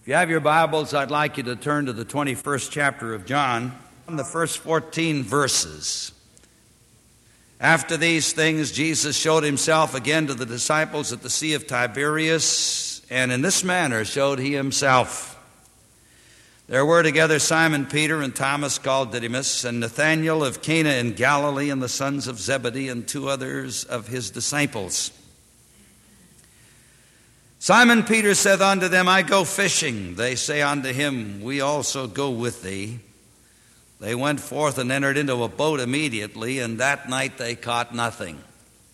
If you have your Bibles, I'd like you to turn to the 21st chapter of John, the first 14 verses. After these things, Jesus showed himself again to the disciples at the Sea of Tiberias, and in this manner showed he himself. There were together Simon Peter and Thomas called Didymus, and Nathanael of Cana in Galilee, and the sons of Zebedee, and two others of his disciples. Simon Peter saith unto them, I go fishing. They say unto him, We also go with thee. They went forth and entered into a boat immediately, and that night they caught nothing.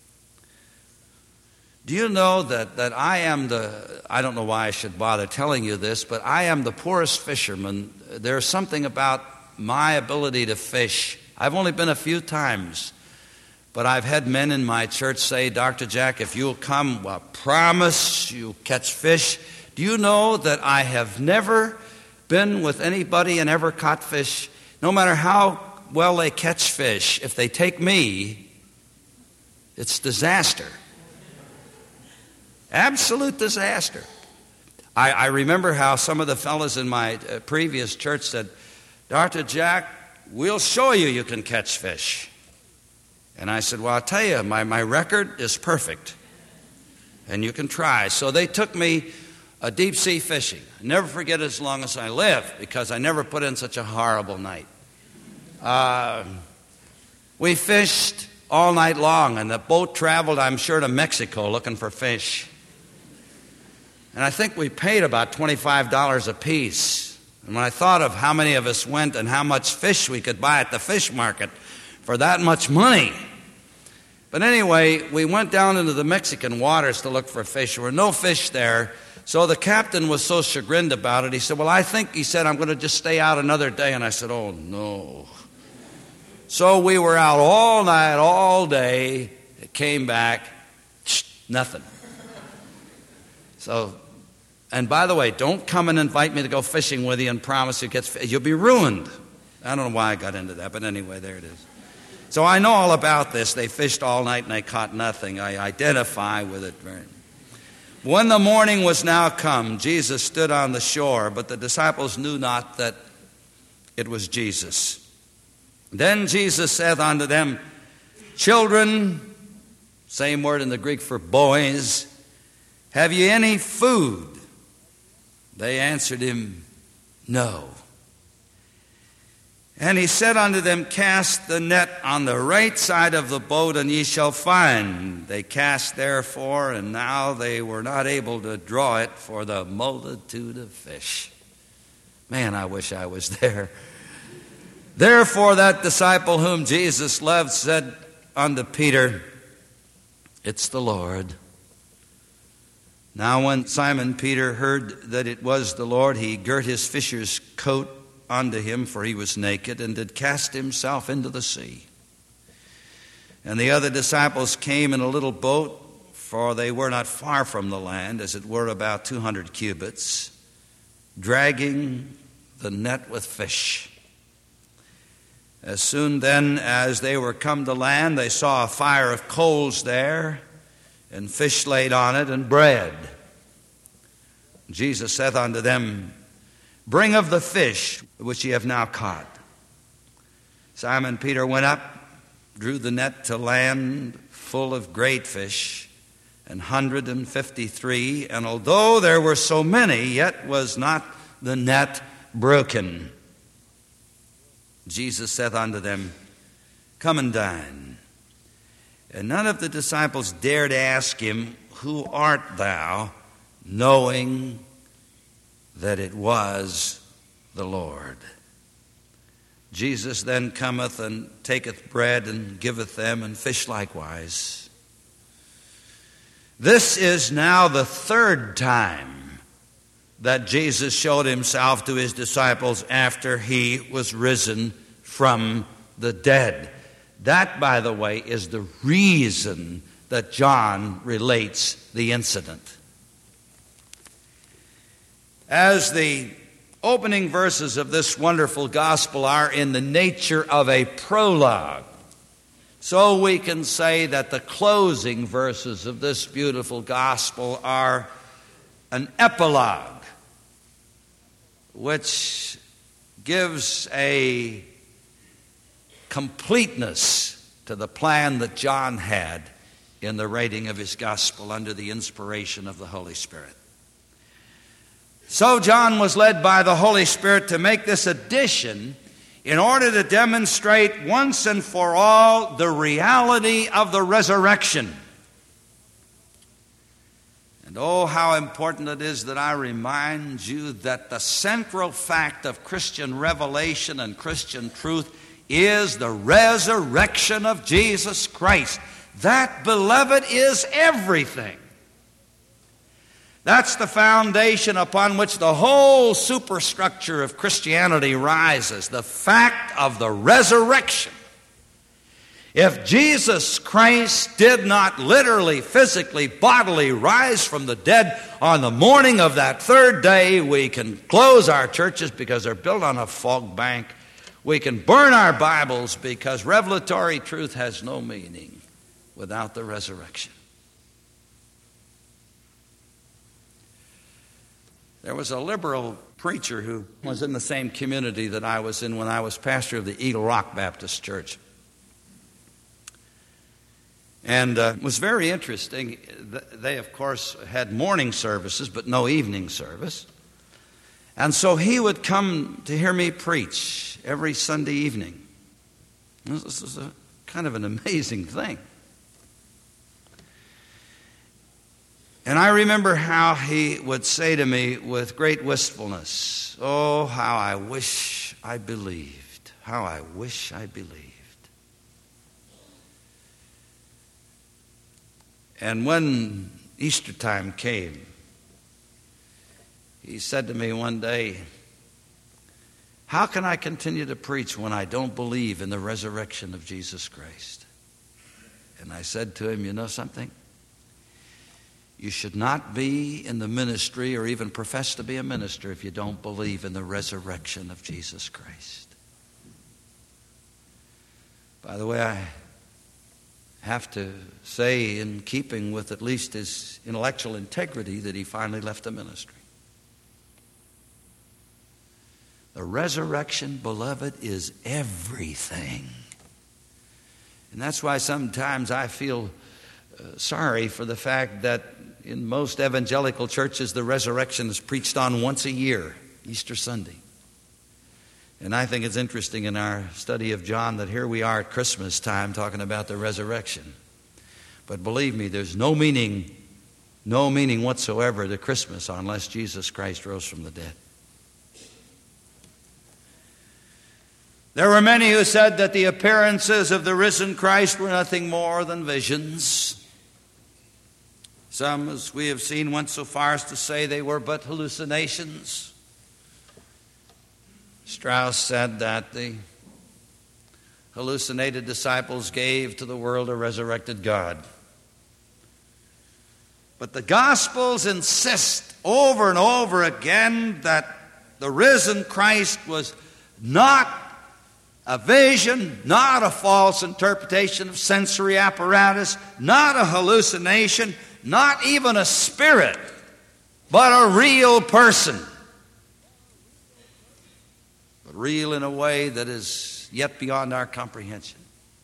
Do you know that I am I don't know why I should bother telling you this, but I am the poorest fisherman. There's something about my ability to fish. I've only been a few times, but I've had men in my church say, Dr. Jack, if you'll come, well, promise you'll catch fish. Do you know that I have never been with anybody and ever caught fish? No matter how well they catch fish, if they take me, it's disaster. Absolute disaster. I remember how some of the fellows in my previous church said, Dr. Jack, we'll show you can catch fish. And I said, well, I'll tell you, my record is perfect, and you can try. So they took me deep sea fishing. I'll never forget it as long as I live, because I never put in such a horrible night. We fished all night long, and the boat traveled, I'm sure, to Mexico looking for fish. And I think we paid about $25 a piece. And when I thought of how many of us went and how much fish we could buy at the fish market for that much money. But anyway, we went down into the Mexican waters to look for fish. There were no fish there. So the captain was so chagrined about it. He said, well, he said, I'm going to just stay out another day. And I said, oh, no. So we were out all night, all day. It came back, nothing. So, and by the way, don't come and invite me to go fishing with you and promise you'll be ruined. I don't know why I got into that, but anyway, there it is. So I know all about this. They fished all night and they caught nothing. I identify with it very much. When the morning was now come, Jesus stood on the shore, but the disciples knew not that it was Jesus. Then Jesus saith unto them, Children, same word in the Greek for boys, have ye any food? They answered him, No. And he said unto them, Cast the net on the right side of the boat, and ye shall find. They cast therefore, and now they were not able to draw it for the multitude of fish. Man, I wish I was there. Therefore that disciple whom Jesus loved said unto Peter, It's the Lord. Now when Simon Peter heard that it was the Lord, he girt his fisher's coat unto him, for he was naked, and did cast himself into the sea. And the other disciples came in a little boat, for they were not far from the land, as it were about 200 cubits, dragging the net with fish. As soon then as they were come to land, they saw a fire of coals there, and fish laid on it, and bread. Jesus saith unto them, Bring of the fish which ye have now caught. Simon Peter went up, drew the net to land full of great fish, 153. And although there were so many, yet was not the net broken. Jesus saith unto them, Come and dine. And none of the disciples dared ask him, Who art thou? Knowing that it was the Lord. Jesus then cometh and taketh bread and giveth them, and fish likewise. This is now the third time that Jesus showed himself to his disciples after he was risen from the dead. That, by the way, is the reason that John relates the incident. As the opening verses of this wonderful gospel are in the nature of a prologue, so we can say that the closing verses of this beautiful gospel are an epilogue. which gives a completeness to the plan that John had in the writing of his gospel under the inspiration of the Holy Spirit. So John was led by the Holy Spirit to make this addition in order to demonstrate once and for all the reality of the resurrection. And oh, how important it is that I remind you that the central fact of Christian revelation and Christian truth is the resurrection of Jesus Christ. That, beloved, is everything. That's the foundation upon which the whole superstructure of Christianity rises, the fact of the resurrection. If Jesus Christ did not literally, physically, bodily rise from the dead on the morning of that third day, we can close our churches because they're built on a fog bank. We can burn our Bibles because revelatory truth has no meaning without the resurrection. There was a liberal preacher who was in the same community that I was in when I was pastor of the Eagle Rock Baptist Church. And it was very interesting. They, of course, had morning services, but no evening service. And so he would come to hear me preach every Sunday evening. This was a kind of an amazing thing. And I remember how he would say to me with great wistfulness, "Oh, how I wish I believed. How I wish I believed." And when Easter time came, he said to me one day, "How can I continue to preach when I don't believe in the resurrection of Jesus Christ?" And I said to him, "You know something? You should not be in the ministry or even profess to be a minister if you don't believe in the resurrection of Jesus Christ." By the way, I have to say, in keeping with at least his intellectual integrity, that he finally left the ministry. The resurrection, beloved, is everything. And that's why sometimes I feel sorry for the fact that in most evangelical churches the resurrection is preached on once a year, Easter Sunday. And I think it's interesting in our study of John that here we are at Christmas time talking about the resurrection. But believe me, there's no meaning whatsoever to Christmas unless Jesus Christ rose from the dead. There were many who said that the appearances of the risen Christ were nothing more than visions. Some, as we have seen, went so far as to say they were but hallucinations. Strauss said that the hallucinated disciples gave to the world a resurrected God. But the Gospels insist over and over again that the risen Christ was not a vision, not a false interpretation of sensory apparatus, not a hallucination, not even a spirit, but a real person. But real in a way that is yet beyond our comprehension.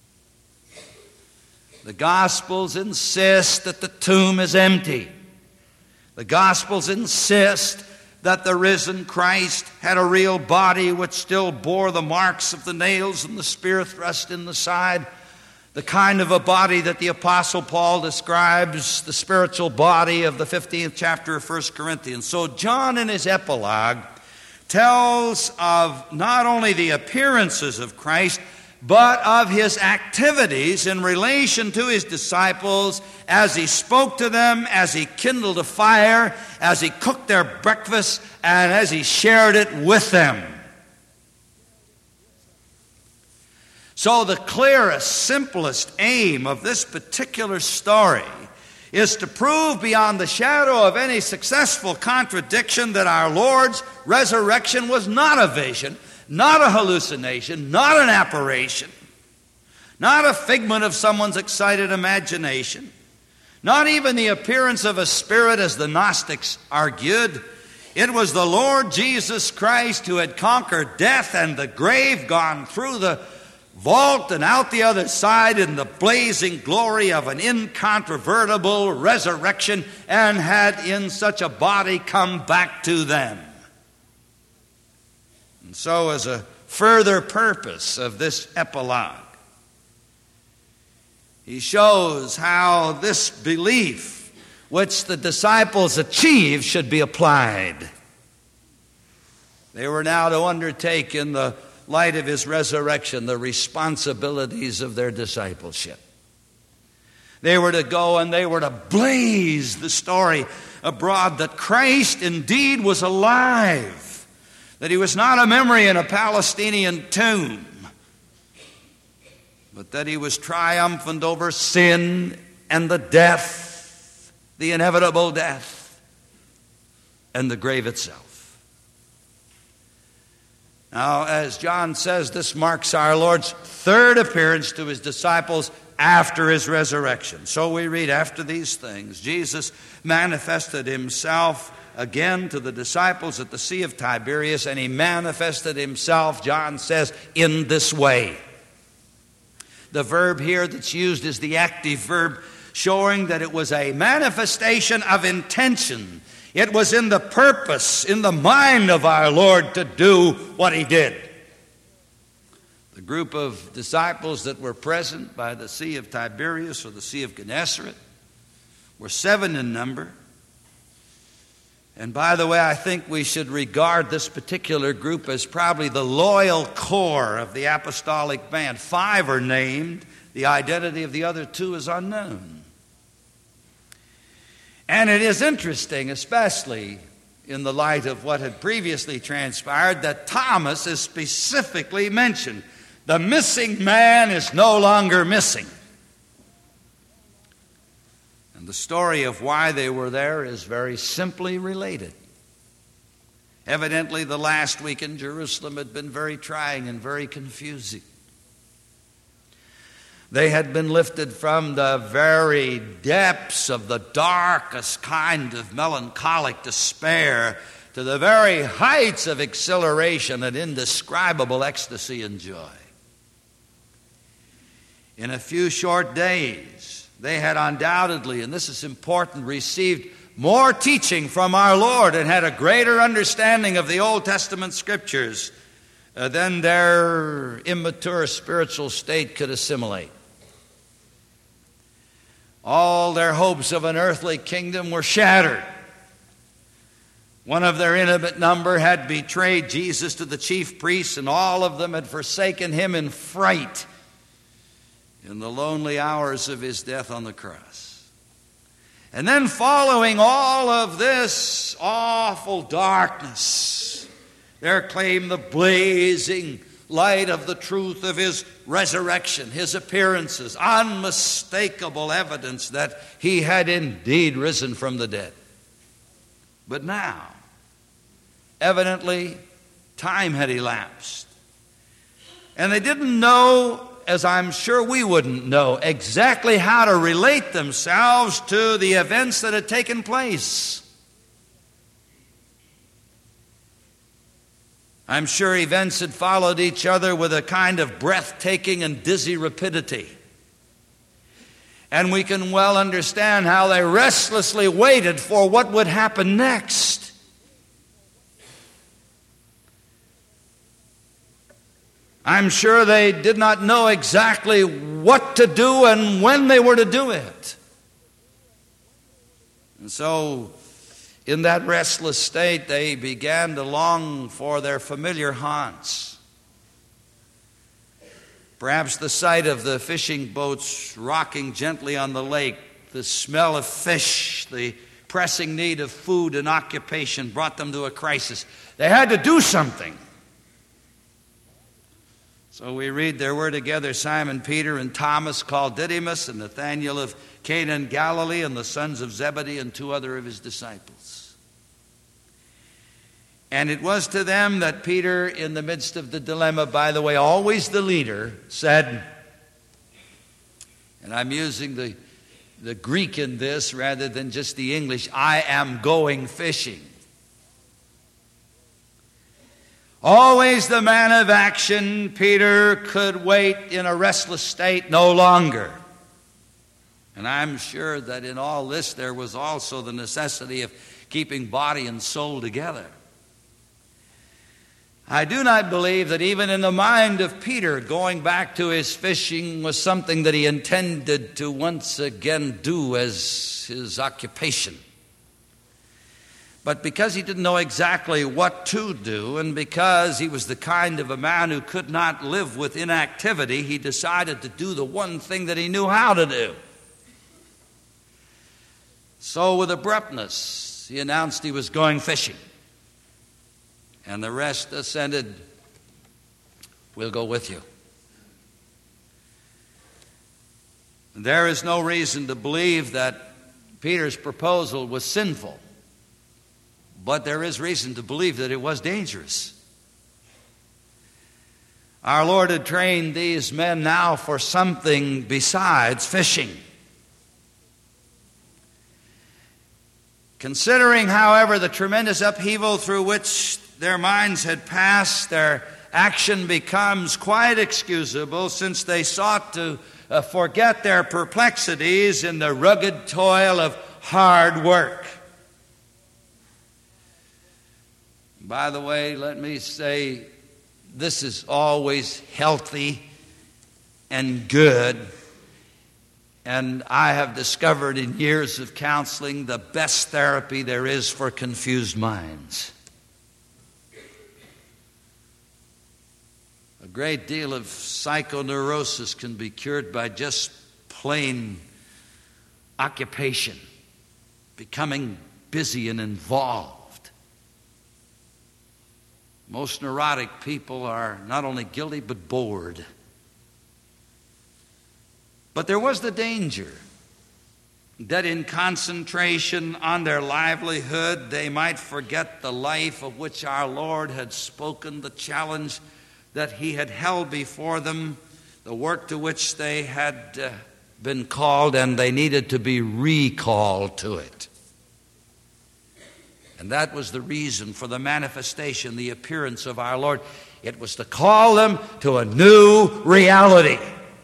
The Gospels insist that the tomb is empty. The Gospels insist that the risen Christ had a real body which still bore the marks of the nails and the spear thrust in the side. The kind of a body that the Apostle Paul describes, the spiritual body of the 15th chapter of 1 Corinthians. So John in his epilogue tells of not only the appearances of Christ, but of his activities in relation to his disciples as he spoke to them, as he kindled a fire, as he cooked their breakfast, and as he shared it with them. So the clearest, simplest aim of this particular story is to prove beyond the shadow of any successful contradiction that our Lord's resurrection was not a vision, not a hallucination, not an apparition, not a figment of someone's excited imagination, not even the appearance of a spirit as the Gnostics argued. It was the Lord Jesus Christ who had conquered death and the grave, gone through the vault and out the other side in the blazing glory of an incontrovertible resurrection, and had in such a body come back to them. And so, as a further purpose of this epilogue, he shows how this belief which the disciples achieved should be applied. They were now to undertake, in the light of his resurrection, the responsibilities of their discipleship. They were to go and they were to blaze the story abroad that Christ indeed was alive, that he was not a memory in a Palestinian tomb, but that he was triumphant over sin and the death, the inevitable death, and the grave itself. Now, as John says, this marks our Lord's third appearance to his disciples after his resurrection. So we read, after these things, Jesus manifested himself again to the disciples at the Sea of Tiberias, and he manifested himself, John says, in this way. The verb here that's used is the active verb, showing that it was a manifestation of intention. It was in the purpose, in the mind of our Lord to do what he did. The group of disciples that were present by the Sea of Tiberias, or the Sea of Gennesaret, were 7 in number. And by the way, I think we should regard this particular group as probably the loyal core of the apostolic band. 5 are named. The identity of the other 2 is unknown. And it is interesting, especially in the light of what had previously transpired, that Thomas is specifically mentioned. The missing man is no longer missing. And the story of why they were there is very simply related. Evidently, the last week in Jerusalem had been very trying and very confusing. They had been lifted from the very depths of the darkest kind of melancholic despair to the very heights of exhilaration and indescribable ecstasy and joy. In a few short days, they had undoubtedly, and this is important, received more teaching from our Lord and had a greater understanding of the Old Testament Scriptures than their immature spiritual state could assimilate. All their hopes of an earthly kingdom were shattered. One of their intimate number had betrayed Jesus to the chief priests, and all of them had forsaken him in fright in the lonely hours of his death on the cross. And then, following all of this awful darkness, there came the blazing light of the truth of his resurrection, his appearances, unmistakable evidence that he had indeed risen from the dead. But now, evidently, time had elapsed. And they didn't know, as I'm sure we wouldn't know, exactly how to relate themselves to the events that had taken place. I'm sure events had followed each other with a kind of breathtaking and dizzy rapidity. And we can well understand how they restlessly waited for what would happen next. I'm sure they did not know exactly what to do and when they were to do it. And so, in that restless state, they began to long for their familiar haunts. Perhaps the sight of the fishing boats rocking gently on the lake, the smell of fish, the pressing need of food and occupation brought them to a crisis. They had to do something. So we read, there were together Simon Peter and Thomas called Didymus, and Nathanael of Cana in Galilee, and the sons of Zebedee, and 2 other of his disciples. And it was to them that Peter, in the midst of the dilemma, by the way, always the leader, said, and I'm using the Greek in this rather than just the English, I am going fishing. Always the man of action, Peter could wait in a restless state no longer. And I'm sure that in all this there was also the necessity of keeping body and soul together. I do not believe that even in the mind of Peter, going back to his fishing was something that he intended to once again do as his occupation. But because he didn't know exactly what to do, and because he was the kind of a man who could not live with inactivity, he decided to do the one thing that he knew how to do. So with abruptness, he announced he was going fishing. And the rest assented, "We'll go with you." There is no reason to believe that Peter's proposal was sinful. But there is reason to believe that it was dangerous. Our Lord had trained these men now for something besides fishing. Considering, however, the tremendous upheaval through which their minds had passed, their action becomes quite excusable, since they sought to forget their perplexities in the rugged toil of hard work. By the way, let me say, this is always healthy and good. And I have discovered in years of counseling the best therapy there is for confused minds. A great deal of psychoneurosis can be cured by just plain occupation, becoming busy and involved. Most neurotic people are not only guilty but bored. But there was the danger that in concentration on their livelihood, they might forget the life of which our Lord had spoken, the challenge that He had held before them, the work to which they had been called, and they needed to be recalled to it. And that was the reason for the manifestation, the appearance of our Lord. It was to call them to a new reality.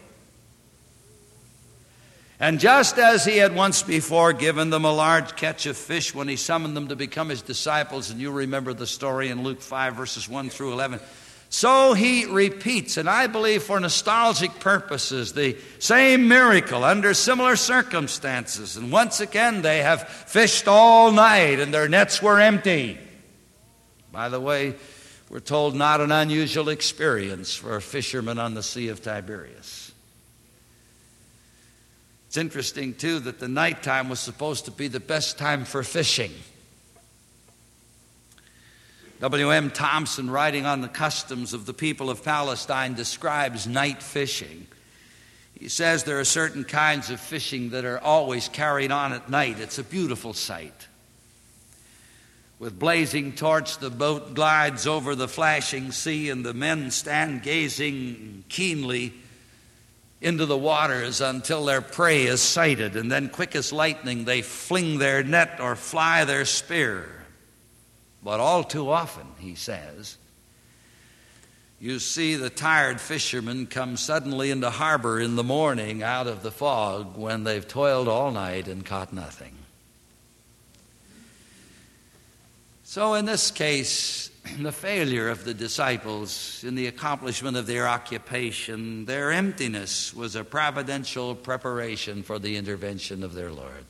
And just as He had once before given them a large catch of fish when He summoned them to become His disciples, and you remember the story in Luke 5, verses 1 through 11, so He repeats, and I believe for nostalgic purposes, the same miracle under similar circumstances. And once again, they have fished all night and their nets were empty. By the way, we're told not an unusual experience for a fisherman on the Sea of Tiberias. It's interesting, too, that the nighttime was supposed to be the best time for fishing. W.M. Thompson, writing on the customs of the people of Palestine, describes night fishing. He says there are certain kinds of fishing that are always carried on at night. It's a beautiful sight. With blazing torch, the boat glides over the flashing sea, and the men stand gazing keenly into the waters until their prey is sighted, and then quick as lightning they fling their net or fly their spear. But all too often, he says, you see the tired fishermen come suddenly into harbor in the morning out of the fog when they've toiled all night and caught nothing. So in this case, the failure of the disciples in the accomplishment of their occupation, their emptiness was a providential preparation for the intervention of their Lord.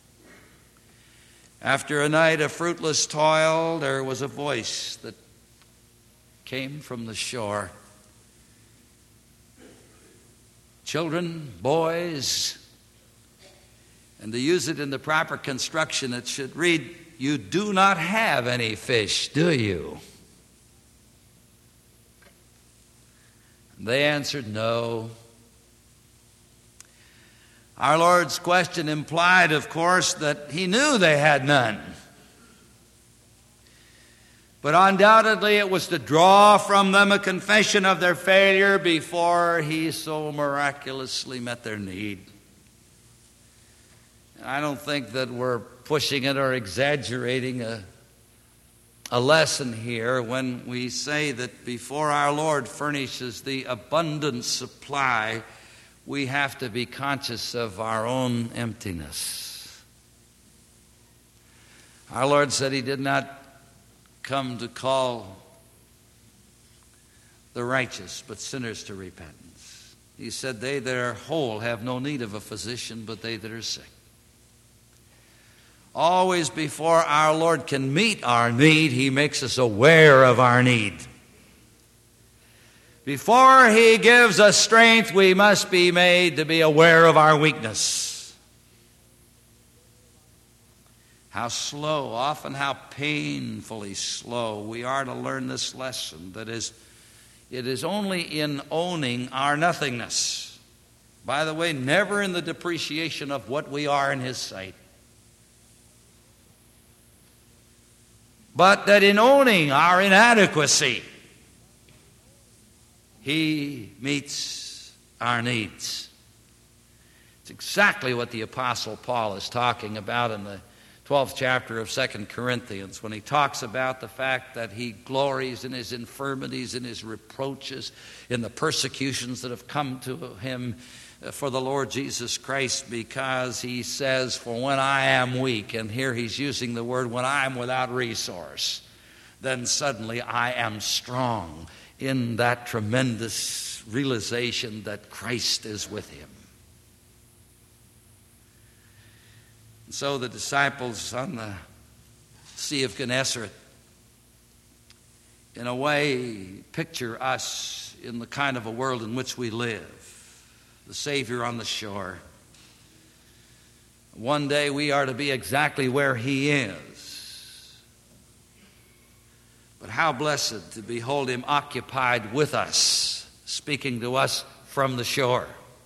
After a night of fruitless toil, there was a voice that came from the shore. Children, boys, and to use it in the proper construction, it should read, "You do not have any fish, do you?" They answered, "No." Our Lord's question implied, of course, that He knew they had none. But undoubtedly it was to draw from them a confession of their failure before He so miraculously met their need. I don't think that we're pushing it or exaggerating a lesson here when we say that before our Lord furnishes the abundant supply, we have to be conscious of our own emptiness. Our Lord said He did not come to call the righteous, but sinners to repentance. He said, they that are whole have no need of a physician, but they that are sick. Always before our Lord can meet our need, He makes us aware of our need. Before He gives us strength, we must be made to be aware of our weakness. How slow, often how painfully slow we are to learn this lesson. That is, it is only in owning our nothingness. By the way, never in the depreciation of what we are in His sight. But that in owning our inadequacy, He meets our needs. It's exactly what the Apostle Paul is talking about in the 12th chapter of 2 Corinthians, when he talks about the fact that he glories in his infirmities, in his reproaches, in the persecutions that have come to him for the Lord Jesus Christ, because he says, for when I am weak, and here he's using the word when I am without resource, then suddenly I am strong, in that tremendous realization that Christ is with him. And so the disciples on the Sea of Gennesaret, in a way, picture us in the kind of a world in which we live. The Savior on the shore. One day we are to be exactly where He is. But how blessed to behold Him occupied with us, speaking to us from the shore.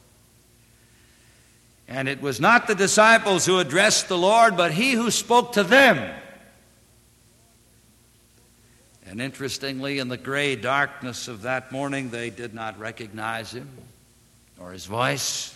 And it was not the disciples who addressed the Lord, but He who spoke to them. And interestingly, in the gray darkness of that morning, they did not recognize Him or His voice.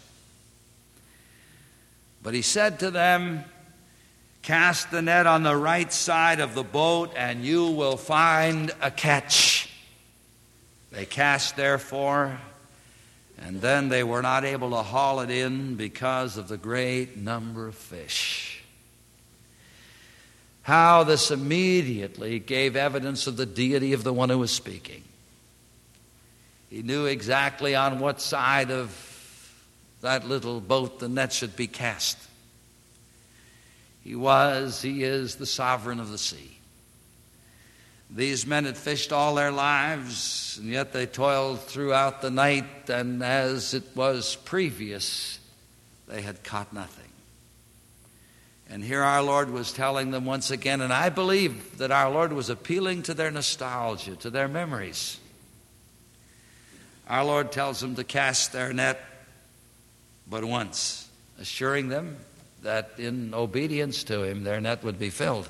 But He said to them, cast the net on the right side of the boat, and you will find a catch. They cast, therefore, and then they were not able to haul it in because of the great number of fish. How this immediately gave evidence of the deity of the one who was speaking. He knew exactly on what side of that little boat the net should be cast. He is the sovereign of the sea. These men had fished all their lives, and yet they toiled throughout the night, and as it was previous, they had caught nothing. And here our Lord was telling them once again, and I believe that our Lord was appealing to their nostalgia, to their memories. Our Lord tells them to cast their net but once, assuring them that in obedience to Him, their net would be filled.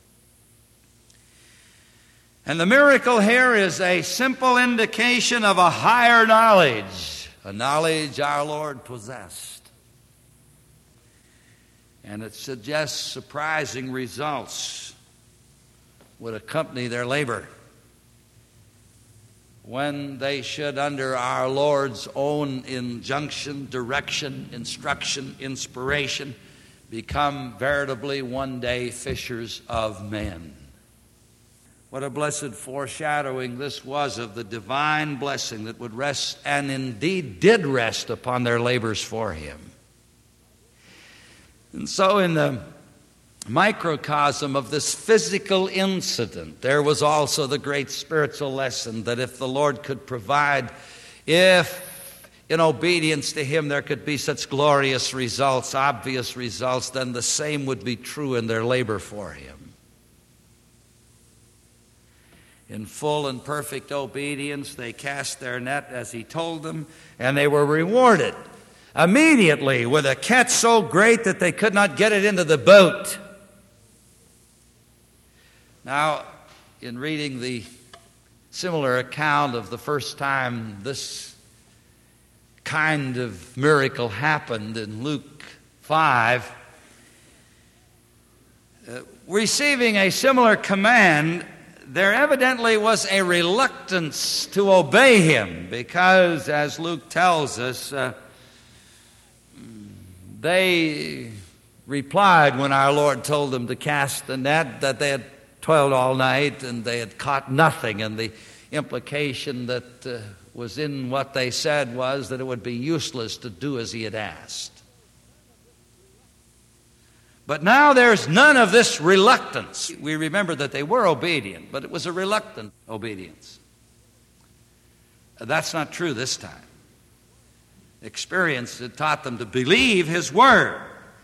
And the miracle here is a simple indication of a higher knowledge, a knowledge our Lord possessed. And it suggests surprising results would accompany their labor when they should, under our Lord's own injunction, direction, instruction, inspiration, become veritably one day fishers of men. What a blessed foreshadowing this was of the divine blessing that would rest, and indeed did rest, upon their labors for Him. And so in the microcosm of this physical incident, there was also the great spiritual lesson that if the Lord could provide, if in obedience to Him there could be such glorious results, obvious results, then the same would be true in their labor for Him. In full and perfect obedience, they cast their net as He told them, and they were rewarded immediately with a catch so great that they could not get it into the boat. Now, in reading the similar account of the first time this kind of miracle happened in Luke 5, receiving a similar command, there evidently was a reluctance to obey him because, as Luke tells us, they replied when our Lord told them to cast the net that they had toiled all night and they had caught nothing. And the implication that was in what they said was that it would be useless to do as he had asked. But now there's none of this reluctance. We remember that they were obedient, but it was a reluctant obedience. That's not true this time. Experience had taught them to believe his word.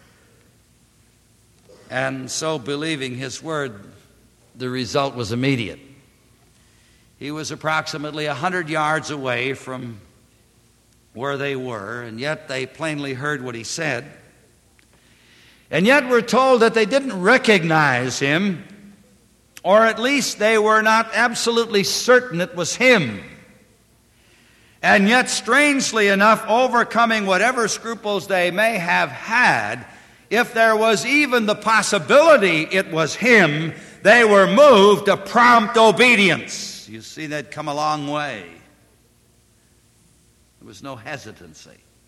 And so, believing his word, the result was immediate. He was approximately 100 yards away from where they were, and yet they plainly heard what he said. And yet we're told that they didn't recognize him, or at least they were not absolutely certain it was him. And yet, strangely enough, overcoming whatever scruples they may have had, if there was even the possibility it was him, they were moved to prompt obedience. You see, they'd come a long way. There was no hesitancy.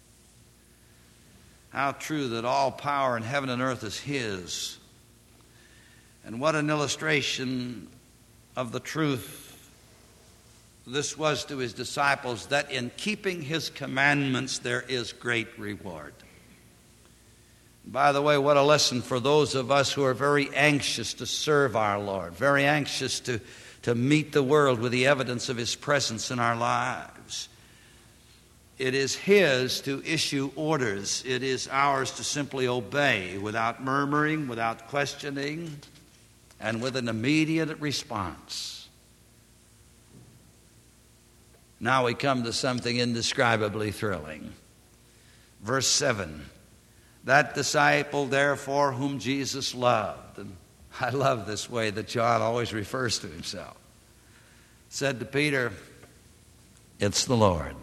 How true that all power in heaven and earth is his. And what an illustration of the truth this was to his disciples, that in keeping his commandments there is great reward. By the way, what a lesson for those of us who are very anxious to serve our Lord, very anxious to meet the world with the evidence of his presence in our lives. It is his to issue orders. It is ours to simply obey without murmuring, without questioning, and with an immediate response. Now we come to something indescribably thrilling. Verse 7, that disciple, therefore, whom Jesus loved, and I love this way that John always refers to himself, said to Peter, it's the Lord.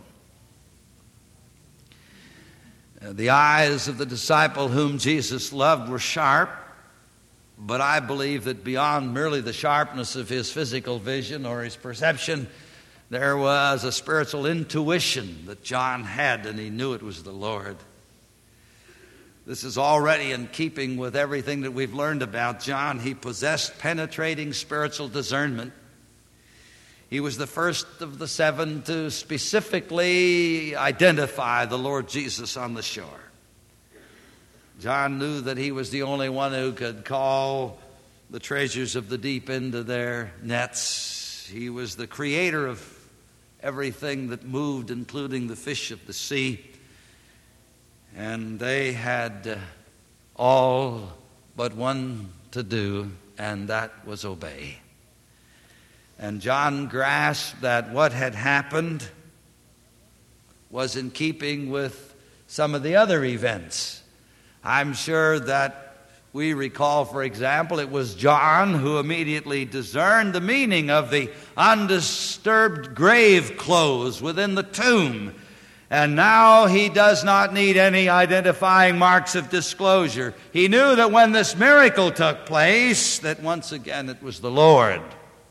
The eyes of the disciple whom Jesus loved were sharp, but I believe that beyond merely the sharpness of his physical vision or his perception, there was a spiritual intuition that John had, and he knew it was the Lord. This is already in keeping with everything that we've learned about John. He possessed penetrating spiritual discernment. He was the first of the seven to specifically identify the Lord Jesus on the shore. John knew that he was the only one who could call the treasures of the deep into their nets. He was the creator of everything that moved, including the fish of the sea. And they had all but one to do, and that was obey. And John grasped that what had happened was in keeping with some of the other events. I'm sure that we recall, for example, it was John who immediately discerned the meaning of the undisturbed grave clothes within the tomb. And now he does not need any identifying marks of disclosure. He knew that when this miracle took place, that once again it was the Lord.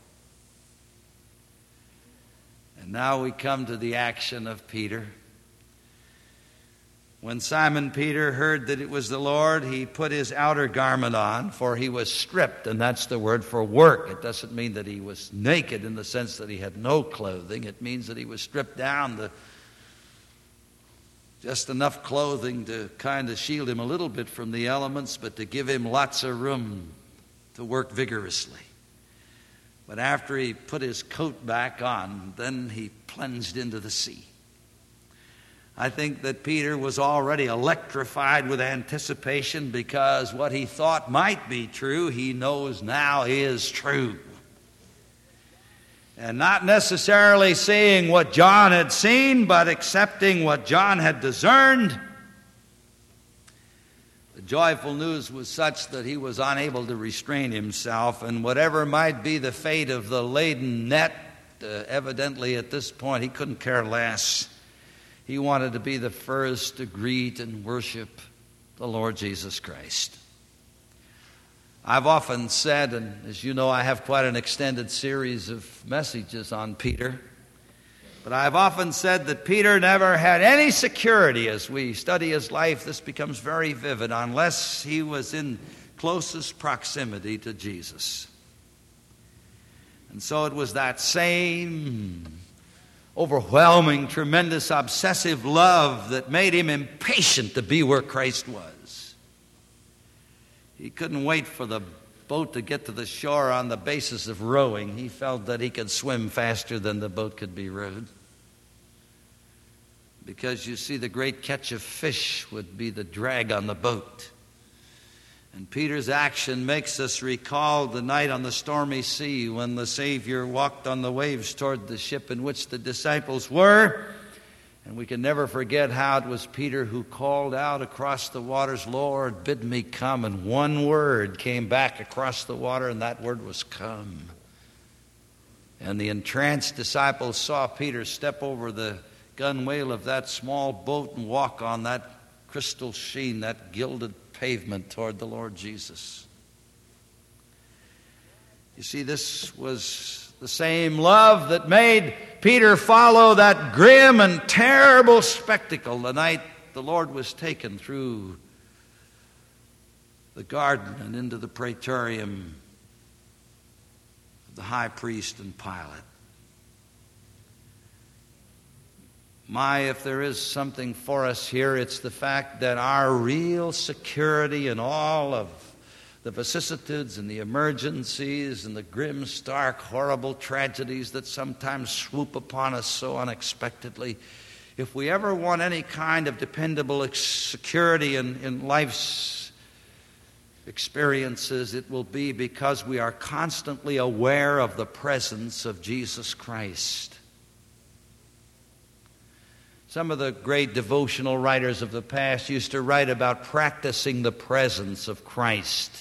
And now we come to the action of Peter. When Simon Peter heard that it was the Lord, he put his outer garment on, for he was stripped, and that's the word for work. It doesn't mean that he was naked in the sense that he had no clothing. It means that he was stripped down to just enough clothing to kind of shield him a little bit from the elements, but to give him lots of room to work vigorously. But after he put his coat back on, then he plunged into the sea. I think that Peter was already electrified with anticipation because what he thought might be true, he knows now is true. And not necessarily seeing what John had seen, but accepting what John had discerned. The joyful news was such that he was unable to restrain himself, and whatever might be the fate of the laden net, evidently at this point he couldn't care less. He wanted to be the first to greet and worship the Lord Jesus Christ. I've often said, and as you know, I have quite an extended series of messages on Peter, but I've often said that Peter never had any security. As we study his life, this becomes very vivid, unless he was in closest proximity to Jesus. And so it was that same overwhelming, tremendous, obsessive love that made him impatient to be where Christ was. He couldn't wait for the boat to get to the shore on the basis of rowing. He felt that he could swim faster than the boat could be rowed. Because you see, the great catch of fish would be the drag on the boat. And Peter's action makes us recall the night on the stormy sea when the Savior walked on the waves toward the ship in which the disciples were. And we can never forget how it was Peter who called out across the waters, "Lord, bid me come." And one word came back across the water, and that word was "come." And the entranced disciples saw Peter step over the gunwale of that small boat and walk on that crystal sheen, that gilded pavement toward the Lord Jesus. You see, this was the same love that made Peter follow that grim and terrible spectacle the night the Lord was taken through the garden and into the praetorium of the high priest and Pilate. If there is something for us here, it's the fact that our real security in all of the vicissitudes and the emergencies and the grim, stark, horrible tragedies that sometimes swoop upon us so unexpectedly, if we ever want any kind of dependable security in life's experiences, it will be because we are constantly aware of the presence of Jesus Christ. Some of the great devotional writers of the past used to write about practicing the presence of Christ.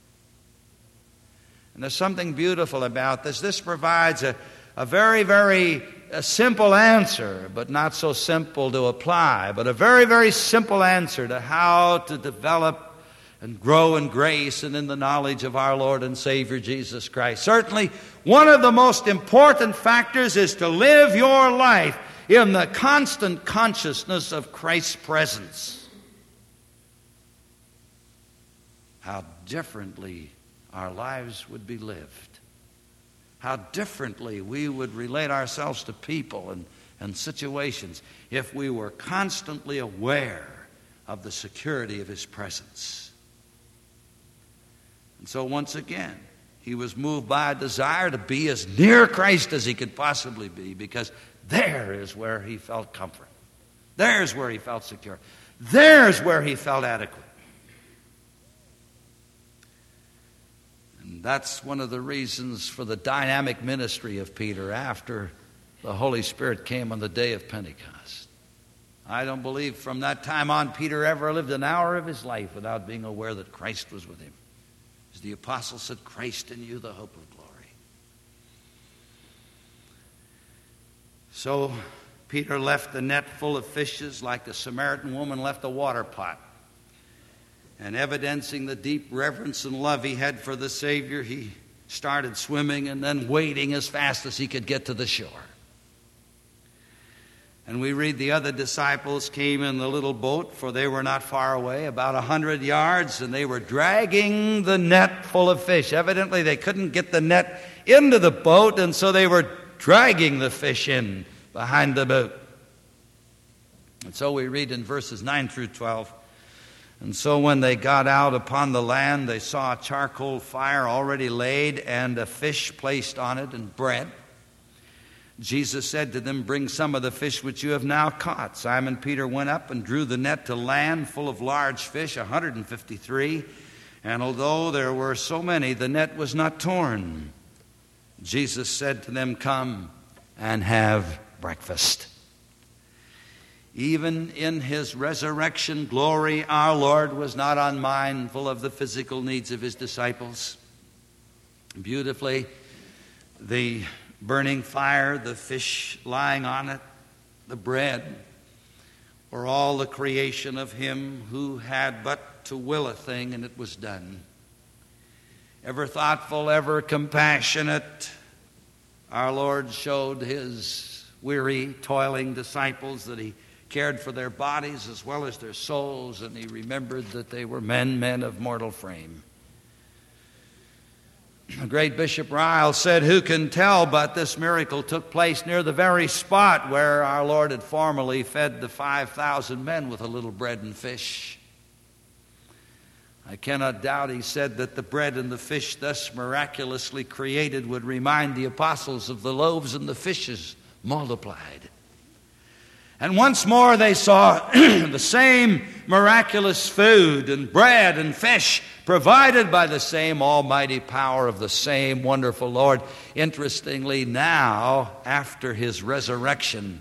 And there's something beautiful about this. This provides a very, very simple answer, but not so simple to apply, but a very, very simple answer to how to develop and grow in grace and in the knowledge of our Lord and Savior Jesus Christ. Certainly, one of the most important factors is to live your life in the constant consciousness of Christ's presence. How differently our lives would be lived. How differently we would relate ourselves to people and situations if we were constantly aware of the security of His presence. And so once again, he was moved by a desire to be as near Christ as he could possibly be, because there is where he felt comfort. There's where he felt secure. There's where he felt adequate. And that's one of the reasons for the dynamic ministry of Peter after the Holy Spirit came on the day of Pentecost. I don't believe from that time on Peter ever lived an hour of his life without being aware that Christ was with him. As the apostle said, "Christ in you, the hope of glory." So Peter left the net full of fishes like the Samaritan woman left a water pot. And evidencing the deep reverence and love he had for the Savior, he started swimming and then wading as fast as he could get to the shore. And we read the other disciples came in the little boat, for they were not far away, about 100 yards, and they were dragging the net full of fish. Evidently, they couldn't get the net into the boat, and so they were dragging the fish in behind the boat. And so we read in verses 9 through 12, "And so when they got out upon the land, they saw a charcoal fire already laid and a fish placed on it and bread. Jesus said to them, 'Bring some of the fish which you have now caught.' Simon Peter went up and drew the net to land full of large fish, 153. And although there were so many, the net was not torn. Jesus said to them, 'Come and have breakfast.'" Even in his resurrection glory, our Lord was not unmindful of the physical needs of his disciples. Beautifully, the burning fire, the fish lying on it, the bread, were all the creation of him who had but to will a thing and it was done. ever thoughtful, ever compassionate, our Lord showed his weary, toiling disciples that he cared for their bodies as well as their souls, and he remembered that they were men of mortal frame. The great Bishop Ryle said, "Who can tell but this miracle took place near the very spot where our Lord had formerly fed the 5,000 men with a little bread and fish?" I cannot doubt, he said, that the bread and the fish thus miraculously created would remind the apostles of the loaves and the fishes multiplied. And once more they saw the same miraculous food and bread and fish provided by the same almighty power of the same wonderful Lord. Interestingly, now, after his resurrection.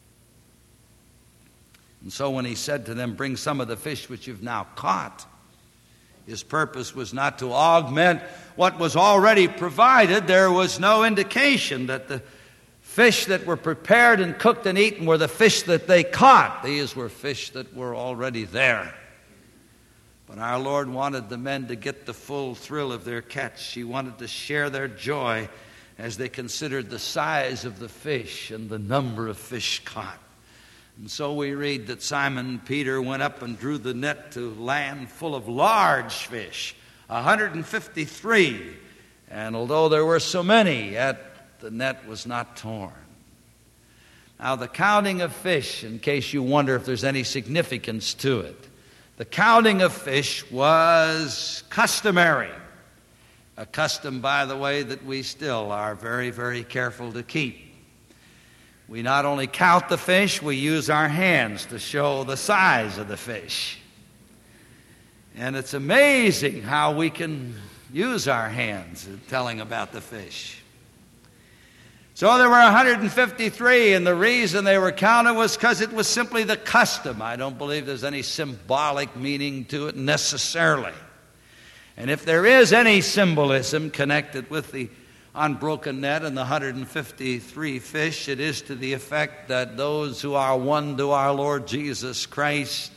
And so when he said to them, "Bring some of the fish which you've now caught," his purpose was not to augment what was already provided. There was no indication that the fish that were prepared and cooked and eaten were the fish that they caught. These were fish that were already there. But our Lord wanted the men to get the full thrill of their catch. He wanted to share their joy as they considered the size of the fish and the number of fish caught. And so we read that Simon Peter went up and drew the net to land full of large fish, 153. And although there were so many, yet the net was not torn. Now, the counting of fish, in case you wonder if there's any significance to it, the counting of fish was customary. A custom, by the way, that we still are very, very careful to keep. We not only count the fish, we use our hands to show the size of the fish. And it's amazing how we can use our hands in telling about the fish. So there were 153, and the reason they were counted was because it was simply the custom. I don't believe there's any symbolic meaning to it necessarily. And if there is any symbolism connected with the unbroken net and the 153 fish, it is to the effect that those who are one to our Lord Jesus Christ,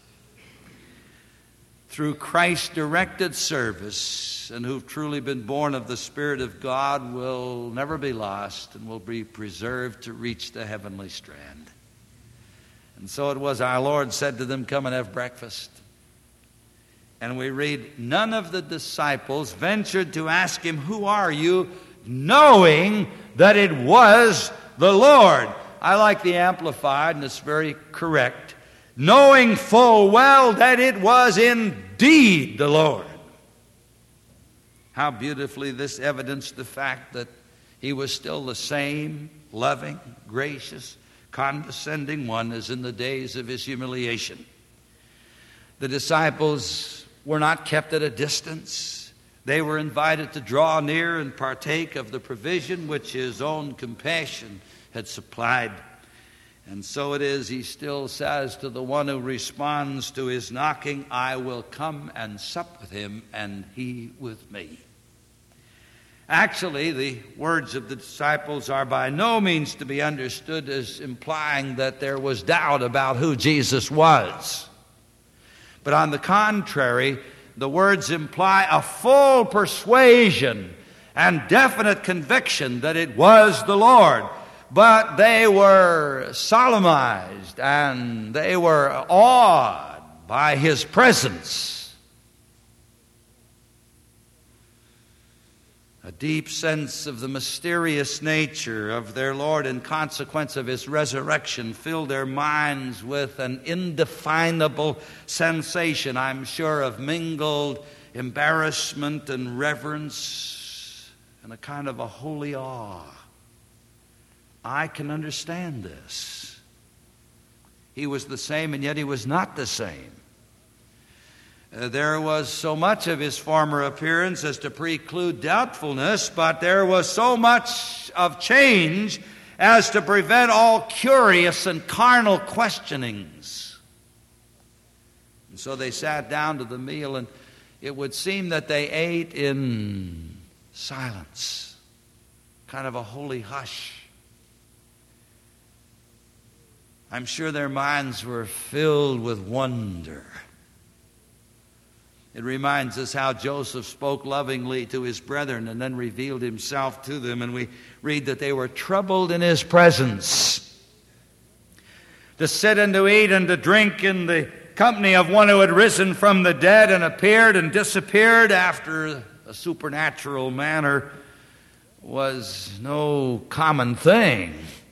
through Christ-directed service, and who've truly been born of the Spirit of God, will never be lost and will be preserved to reach the heavenly strand. And so it was our Lord said to them, "Come and have breakfast." And we read, none of the disciples ventured to ask him, "Who are you?" knowing that it was the Lord. I like the Amplified, and it's very correct. Knowing full well that it was indeed the Lord. How beautifully this evidenced the fact that he was still the same loving, gracious, condescending one as in the days of his humiliation. The disciples were not kept at a distance. They were invited to draw near and partake of the provision which his own compassion had supplied. And so it is, he still says to the one who responds to his knocking, "I will come and sup with him, and he with me." Actually, the words of the disciples are by no means to be understood as implying that there was doubt about who Jesus was. But on the contrary, the words imply a full persuasion and definite conviction that it was the Lord. But they were solemnized and they were awed by his presence. A deep sense of the mysterious nature of their Lord in consequence of his resurrection filled their minds with an indefinable sensation, I'm sure, of mingled embarrassment and reverence and a kind of a holy awe. I can understand this. He was the same, and yet he was not the same. There was so much of his former appearance as to preclude doubtfulness, but there was so much of change as to prevent all curious and carnal questionings. And so they sat down to the meal, and it would seem that they ate in silence, kind of a holy hush. I'm sure their minds were filled with wonder. It reminds us how Joseph spoke lovingly to his brethren and then revealed himself to them. And we read that they were troubled in his presence. To sit and to eat and to drink in the company of one who had risen from the dead and appeared and disappeared after a supernatural manner was no common thing.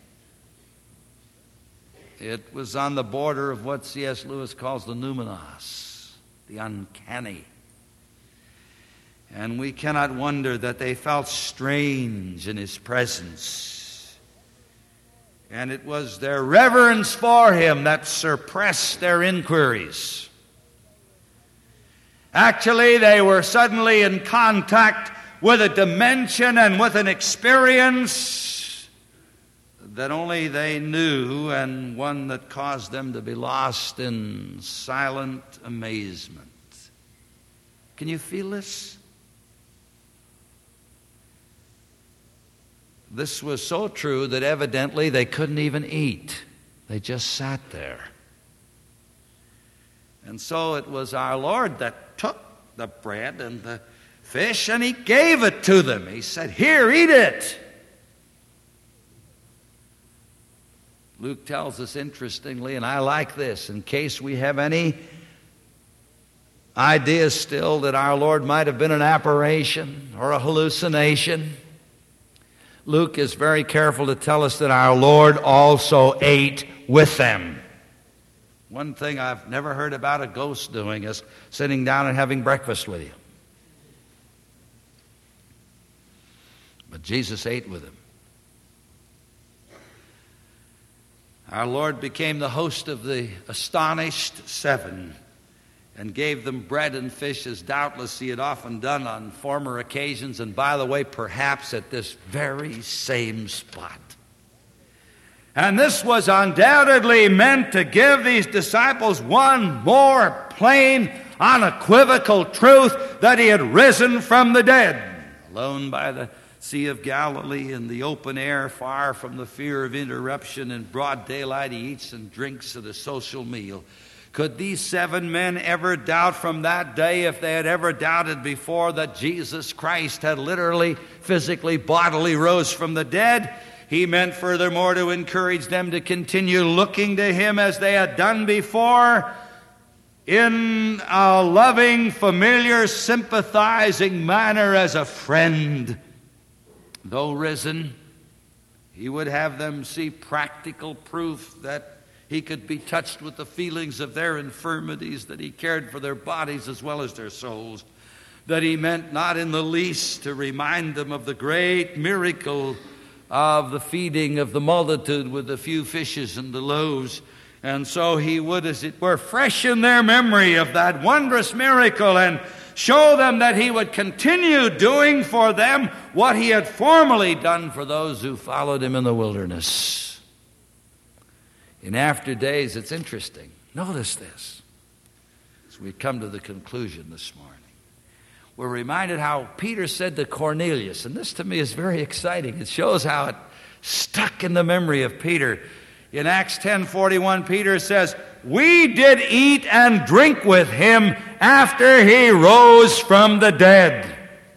It was on the border of what C.S. Lewis calls the numinous, the uncanny. And we cannot wonder that they felt strange in his presence. And it was their reverence for him that suppressed their inquiries. Actually, they were suddenly in contact with a dimension and with an experience that only they knew, and one that caused them to be lost in silent amazement. Can you feel this? This was so true that evidently they couldn't even eat. They just sat there. And so it was our Lord that took the bread and the fish and he gave it to them. He said, "Here, eat it." Luke tells us interestingly, and I like this, in case we have any ideas still that our Lord might have been an apparition or a hallucination, Luke is very careful to tell us that our Lord also ate with them. One thing I've never heard about a ghost doing is sitting down and having breakfast with you. But Jesus ate with him. Our Lord became the host of the astonished seven and gave them bread and fish, as doubtless he had often done on former occasions, and by the way, perhaps at this very same spot. And this was undoubtedly meant to give these disciples one more plain, unequivocal truth that he had risen from the dead. Alone by the Sea of Galilee in the open air, far from the fear of interruption, in broad daylight he eats and drinks at a social meal. Could these seven men ever doubt from that day, if they had ever doubted before, that Jesus Christ had literally, physically, bodily rose from the dead? He meant furthermore to encourage them to continue looking to him as they had done before, in a loving, familiar, sympathizing manner as a friend. Though risen, he would have them see practical proof that he could be touched with the feelings of their infirmities, that he cared for their bodies as well as their souls, that he meant not in the least to remind them of the great miracle of the feeding of the multitude with the few fishes and the loaves. And so he would, as it were, freshen their memory of that wondrous miracle and show them that he would continue doing for them what he had formerly done for those who followed him in the wilderness. In after days, it's interesting. Notice this as we come to the conclusion this morning. We're reminded how Peter said to Cornelius, and this to me is very exciting. It shows how it stuck in the memory of Peter. In Acts 10:41, Peter says, "We did eat and drink with him after he rose from the dead."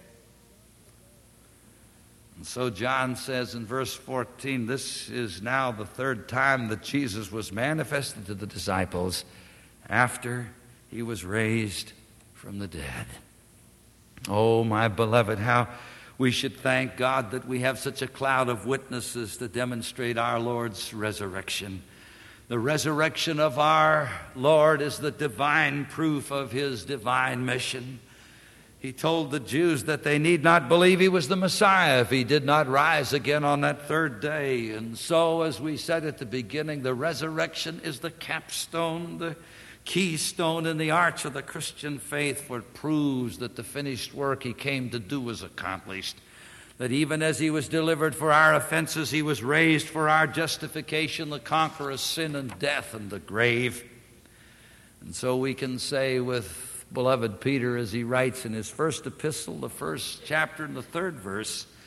And so John says in verse 14, this is now the third time that Jesus was manifested to the disciples after he was raised from the dead. Oh, my beloved, how we should thank God that we have such a cloud of witnesses to demonstrate our Lord's resurrection. The resurrection of our Lord is the divine proof of his divine mission. He told the Jews that they need not believe he was the Messiah if he did not rise again on that third day. And so, as we said at the beginning, the resurrection is the capstone, the keystone in the arch of the Christian faith, for it proves that the finished work he came to do was accomplished. That even as he was delivered for our offenses, he was raised for our justification, the conqueror of sin and death and the grave. And so we can say with beloved Peter, as he writes in his first epistle, the first chapter and the third verse,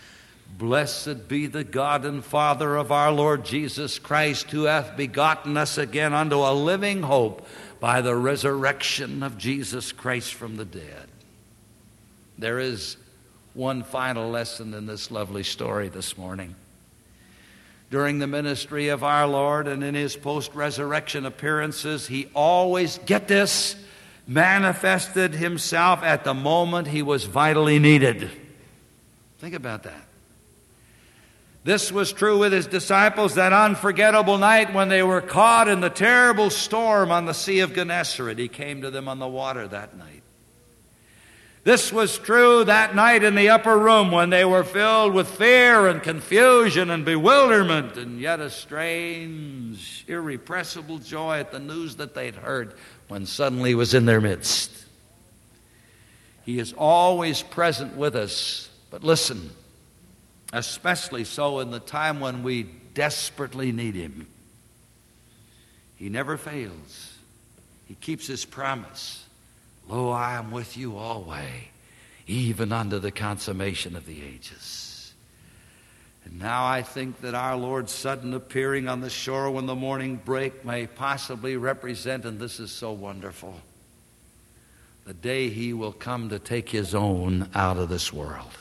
Blessed be the God and Father of our Lord Jesus Christ, who hath begotten us again unto a living hope by the resurrection of Jesus Christ from the dead. There is one final lesson in this lovely story this morning. During the ministry of our Lord and in his post-resurrection appearances, he always, get this, manifested himself at the moment he was vitally needed. Think about that. This was true with his disciples that unforgettable night when they were caught in the terrible storm on the Sea of Gennesaret. He came to them on the water that night. This was true that night in the upper room when they were filled with fear and confusion and bewilderment, and yet a strange, irrepressible joy at the news that they'd heard when suddenly he was in their midst. He is always present with us, but listen, especially so in the time when we desperately need him. He never fails. He keeps his promise. Lo, I am with you always, even unto the consummation of the ages. And now I think that our Lord's sudden appearing on the shore when the morning break may possibly represent, and this is so wonderful, the day he will come to take his own out of this world.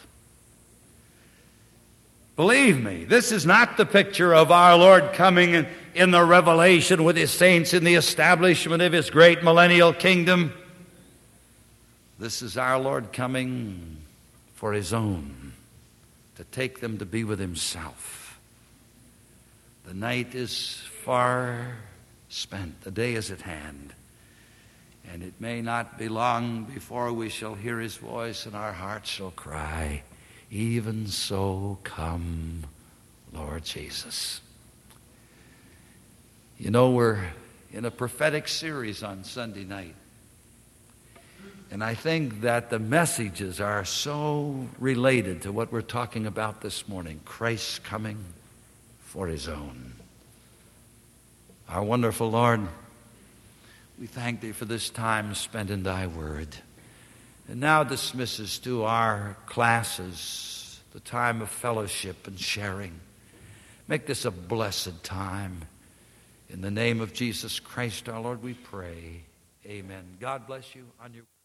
Believe me, this is not the picture of our Lord coming in the revelation with his saints in the establishment of his great millennial kingdom. This is our Lord coming for his own, to take them to be with himself. The night is far spent, the day is at hand, and it may not be long before we shall hear his voice and our hearts shall cry, even so come, Lord Jesus. You know, we're in a prophetic series on Sunday night. And I think that the messages are so related to what we're talking about this morning. Christ's coming for his own. Our wonderful Lord, we thank thee for this time spent in thy word. And now dismiss us to our classes, the time of fellowship and sharing. Make this a blessed time. In the name of Jesus Christ our Lord we pray. Amen. God bless you on your